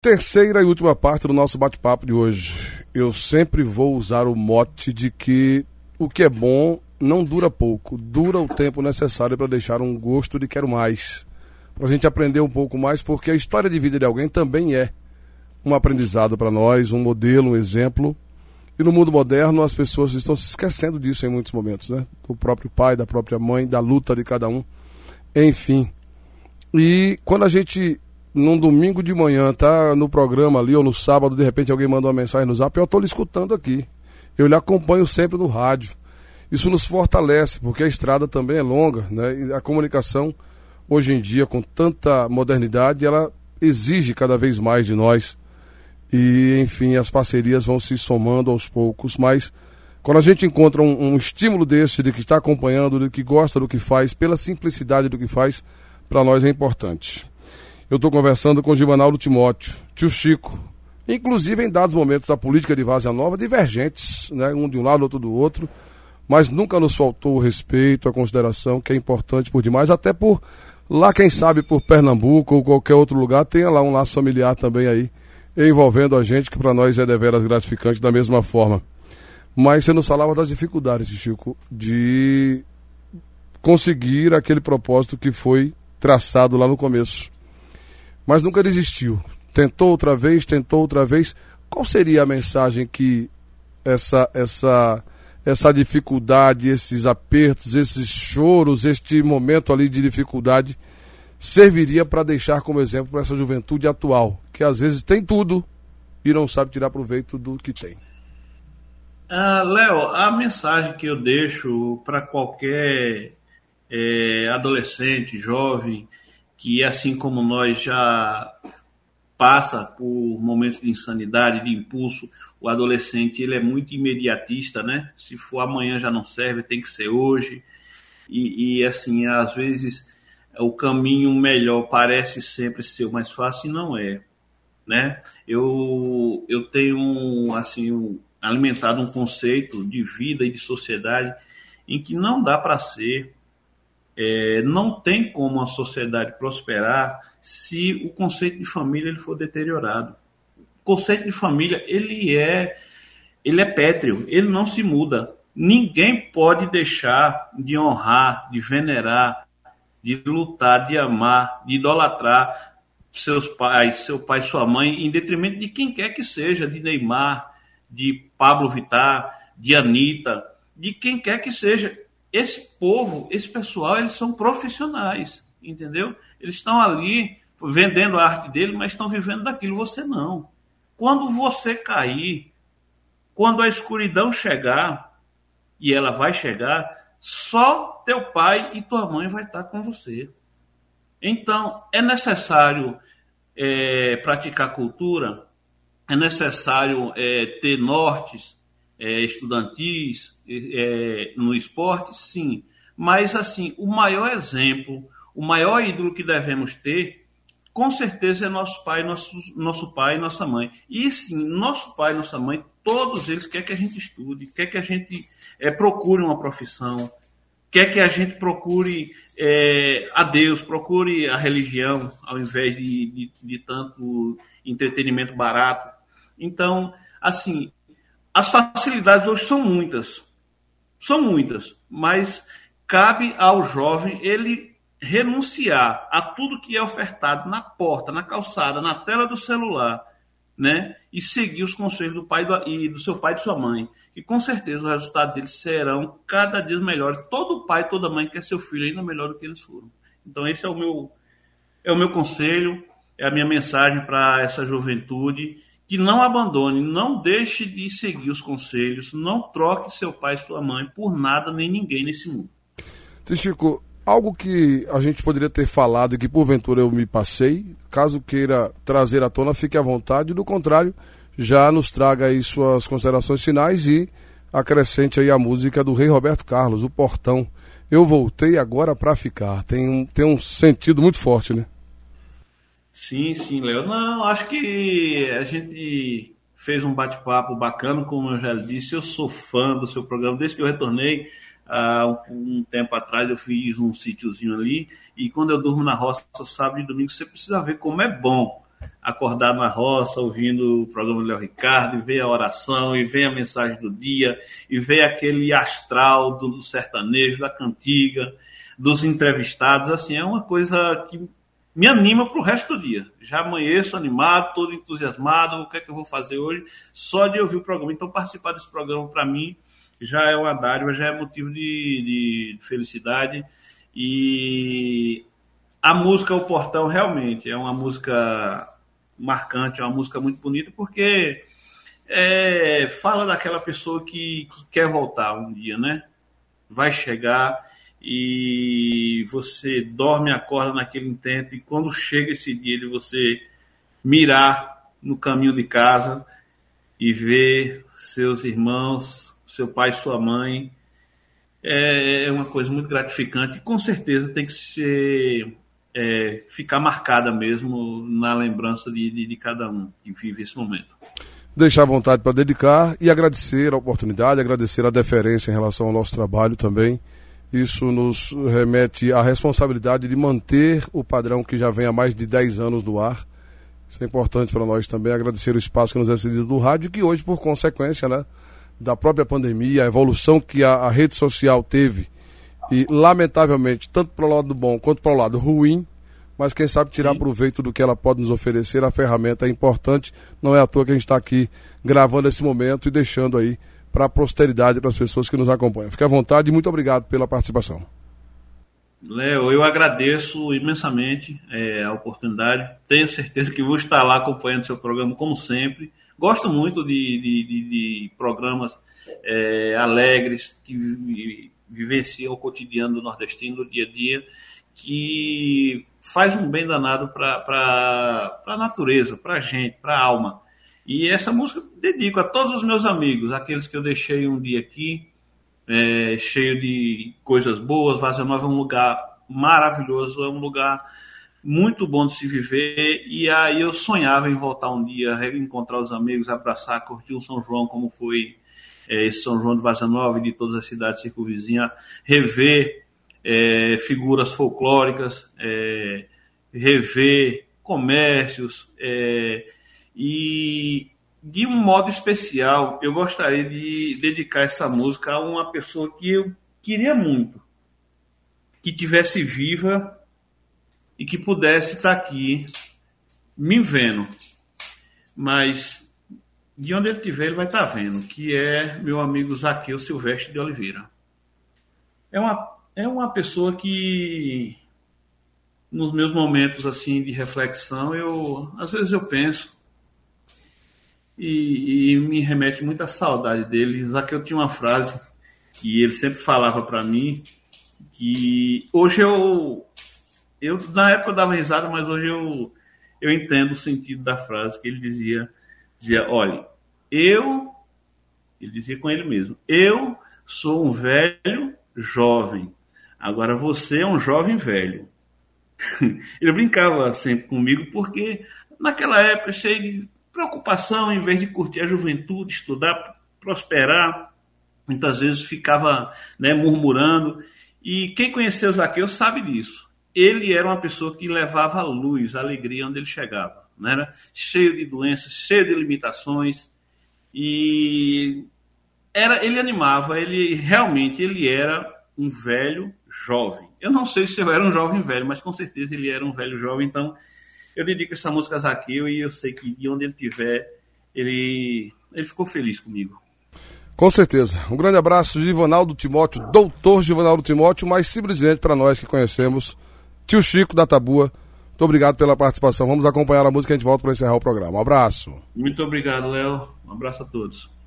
Terceira e última parte do nosso bate-papo de hoje. Eu sempre vou usar o mote de que o que é bom não dura pouco, dura o tempo necessário para deixar um gosto de quero mais. Para a gente aprender um pouco mais, porque a história de vida de alguém também é um aprendizado para nós, um modelo, um exemplo. E no mundo moderno as pessoas estão se esquecendo disso em muitos momentos, né? Do próprio pai, da própria mãe, da luta de cada um. Enfim. E quando a gente, num domingo de manhã, tá no programa ali, ou no sábado, de repente alguém manda uma mensagem no Zap, eu estou lhe escutando aqui. Eu lhe acompanho sempre no rádio. Isso nos fortalece, porque a estrada também é longa, né? E a comunicação, hoje em dia, com tanta modernidade, ela exige cada vez mais de nós. E, enfim, as parcerias vão se somando aos poucos, mas quando a gente encontra um estímulo desse, de que está acompanhando, de que gosta do que faz, pela simplicidade do que faz, para nós é importante. Eu estou conversando com o Givanaldo Timóteo, tio Chico, inclusive em dados momentos da política de Várzea Nova, divergentes, né? Um de um lado, outro do outro, mas nunca nos faltou o respeito, a consideração, que é importante por demais, até por lá, quem sabe, por Pernambuco ou qualquer outro lugar, tenha lá um laço familiar também aí, envolvendo a gente, que para nós é deveras gratificante da mesma forma. Mas você nos falava das dificuldades, Chico, de conseguir aquele propósito que foi traçado lá no começo. Mas nunca desistiu. Tentou outra vez. Qual seria a mensagem que essa dificuldade, esses apertos, esses choros, este momento ali de dificuldade serviria para deixar como exemplo para essa juventude atual, que às vezes tem tudo e não sabe tirar proveito do que tem? Léo, a mensagem que eu deixo para qualquer adolescente, jovem, que assim como nós já passa por momentos de insanidade, de impulso, o adolescente ele é muito imediatista, né? Se for amanhã já não serve, tem que ser hoje. E assim, às vezes o caminho melhor parece sempre ser o mais fácil e não é, né? Eu tenho assim alimentado um conceito de vida e de sociedade em que não dá para ser, não tem como a sociedade prosperar se o conceito de família ele for deteriorado. O conceito de família ele é pétreo, ele não se muda. Ninguém pode deixar de honrar, de venerar, de lutar, de amar, de idolatrar seus pais, seu pai, sua mãe, em detrimento de quem quer que seja, de Neymar, de Pablo Vittar, de Anitta, de quem quer que seja. Esse povo, esse pessoal, eles são profissionais, entendeu? Eles estão ali vendendo a arte dele, mas estão vivendo daquilo, você não. Quando você cair, quando a escuridão chegar, e ela vai chegar, só teu pai e tua mãe vai estar com você. Então, é necessário praticar cultura, é necessário ter nortes estudantis no esporte, sim. Mas, assim, o maior exemplo, o maior ídolo que devemos ter, com certeza é nosso pai e nossa mãe. E, sim, nosso pai e nossa mãe, todos eles querem que a gente estude, quer que a gente procure uma profissão, quer que a gente procure a Deus, procure a religião, ao invés de tanto entretenimento barato. Então, assim, as facilidades hoje são muitas, mas cabe ao jovem ele renunciar a tudo que é ofertado na porta, na calçada, na tela do celular, né? E seguir os conselhos do pai e do seu pai e de sua mãe. E com certeza os resultados deles serão cada dia melhores. Todo pai, toda mãe quer seu filho ainda melhor do que eles foram. Então esse é o meu conselho, é a minha mensagem para essa juventude, que não abandone, não deixe de seguir os conselhos, não troque seu pai e sua mãe por nada nem ninguém nesse mundo. Chico, algo que a gente poderia ter falado e que porventura eu me passei, caso queira trazer à tona, fique à vontade, do contrário, já nos traga aí suas considerações finais e acrescente aí a música do Rei Roberto Carlos, O Portão. Eu voltei agora para ficar. Tem um sentido muito forte, né? Sim, Léo. Não, acho que a gente fez um bate-papo bacana, como eu já disse, eu sou fã do seu programa, desde que eu retornei, um tempo atrás eu fiz um sítiozinho ali, e quando eu durmo na roça, sábado e domingo, você precisa ver como é bom acordar na roça, ouvindo o programa do Léo Ricardo, e ver a oração, e ver a mensagem do dia, e ver aquele astral do sertanejo, da cantiga, dos entrevistados. Assim, é uma coisa que me anima para o resto do dia. Já amanheço animado, todo entusiasmado, o que é que eu vou fazer hoje? Só de ouvir o programa. Então, participar desse programa, para mim, já é uma dádiva, já é motivo de felicidade. E a música O Portão realmente é uma música marcante, é uma música muito bonita, porque fala daquela pessoa que quer voltar um dia, né? Vai chegar e você dorme e acorda naquele intento, e quando chega esse dia de você mirar no caminho de casa e ver seus irmãos, seu pai e sua mãe, é uma coisa muito gratificante, e com certeza tem que ser ficar marcada mesmo na lembrança de cada um que vive esse momento. Deixar à vontade para dedicar e agradecer a oportunidade, agradecer a deferência em relação ao nosso trabalho também. Isso nos remete à responsabilidade de manter o padrão que já vem há mais de 10 anos no ar. Isso é importante para nós também, agradecer o espaço que nos é cedido no rádio, que hoje, por consequência, né, da própria pandemia, a evolução que a rede social teve, e lamentavelmente, tanto para o lado bom quanto para o lado ruim, mas quem sabe tirar proveito do que ela pode nos oferecer, a ferramenta é importante. Não é à toa que a gente está aqui gravando esse momento e deixando aí para a posteridade, para as pessoas que nos acompanham. Fique à vontade e muito obrigado pela participação. Léo, eu agradeço imensamente a oportunidade. Tenho certeza que vou estar lá acompanhando seu programa, como sempre. Gosto muito de programas alegres, que vivenciam o cotidiano do nordestino, do dia a dia, que faz um bem danado para a natureza, para a gente, para a alma. E essa música dedico a todos os meus amigos, aqueles que eu deixei um dia aqui, cheio de coisas boas. Várzea Nova é um lugar maravilhoso, é um lugar muito bom de se viver, e aí eu sonhava em voltar um dia, reencontrar os amigos, abraçar, curtir um São João como foi esse São João de Várzea Nova e de todas as cidades circunvizinhas, rever figuras folclóricas, rever comércios, e de um modo especial eu gostaria de dedicar essa música a uma pessoa que eu queria muito, que tivesse viva e que pudesse estar aqui me vendo, mas de onde ele estiver ele vai estar vendo, que é meu amigo Zaqueu Silvestre de Oliveira. É uma pessoa que, nos meus momentos assim de reflexão, às vezes eu penso e me remete muita saudade dele. Zaqueu tinha uma frase que ele sempre falava para mim, que hoje eu na época eu dava risada, mas hoje eu entendo o sentido da frase, que ele dizia, olha, ele dizia com ele mesmo, eu sou um velho jovem, agora você é um jovem velho. Ele brincava sempre comigo, porque naquela época, cheio de preocupação, em vez de curtir a juventude, estudar, prosperar, muitas vezes ficava, murmurando. E quem conheceu o Zaqueu sabe disso. Ele era uma pessoa que levava a luz, a alegria onde ele chegava. Não era? Cheio de doenças, cheio de limitações. E ele animava, ele era um velho jovem. Eu não sei se eu era um jovem velho, mas com certeza ele era um velho jovem. Então, eu dedico essa música a Zaqueu, e eu sei que de onde ele estiver, ele ficou feliz comigo. Com certeza. Um grande abraço de Givanaldo Timóteo, doutor Givanaldo Timóteo, mas simplesmente para nós que conhecemos, tio Chico da Tabua. Muito obrigado pela participação. Vamos acompanhar a música e a gente volta para encerrar o programa. Um abraço. Muito obrigado, Léo. Um abraço a todos.